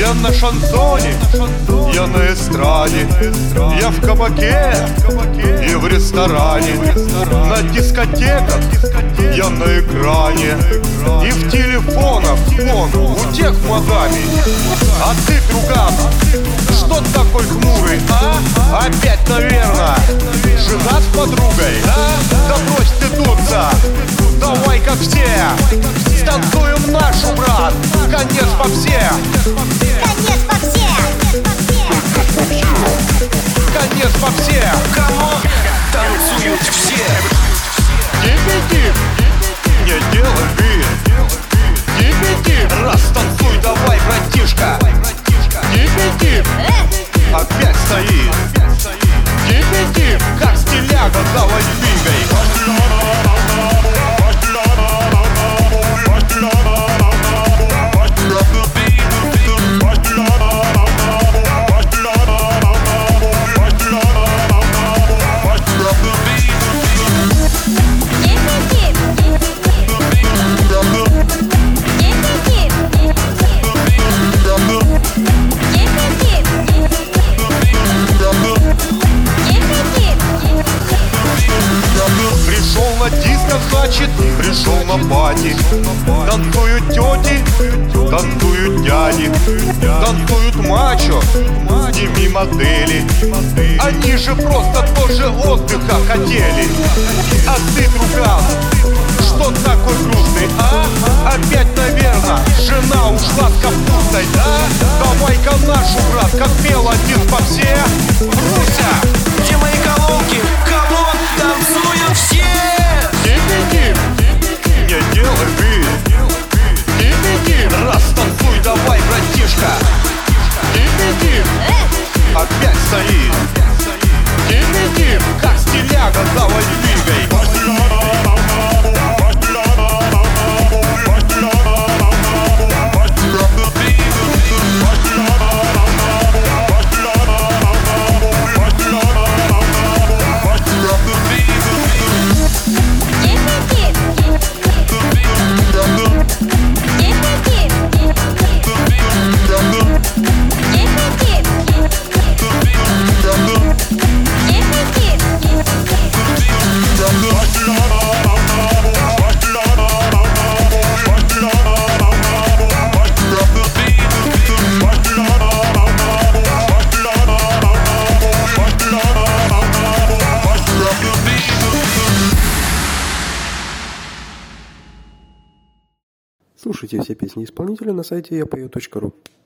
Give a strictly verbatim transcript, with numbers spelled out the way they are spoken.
Я на шансоне, я на эстраде, я в кабаке и в ресторане, на дискотеках, я на экране и в телефонах, вон, у тех мадами. А ты, друган, что такой хмурый, а? Опять, наверное, жена с подругой, а? Да брось ты дуться, давай как все, станцуем нашу, брат, конец по все. Конец по все. Конец по все. Кому танцуют все. Дип-дип, не делай вид. Дип-дип, раз танцуй, давай, братишка. Дип-дип, опять стоит. Дип-дип, как стиляга, давай двигай. Пришел на диско, значит, пришел на пати. Танцуют тети, танцуют дяди, танцуют мачо, с ними модели. Они же просто тоже отдыха хотели. А ты, друган, что такой грустный, а? Опять, наверное, жена ушла с капустой, да? Давай-ка нашу, брат, как пел один по все. Руся! Где мои колонки? Кому танцуют все? Дип-дип, не делай вид. Дип-дип, раз танцуй, давай, братишка. Дип-дип, опять стоит. Дип-дип, как стиляга, давай двигай. Слушайте все песни исполнителя на сайте я пою точка ру.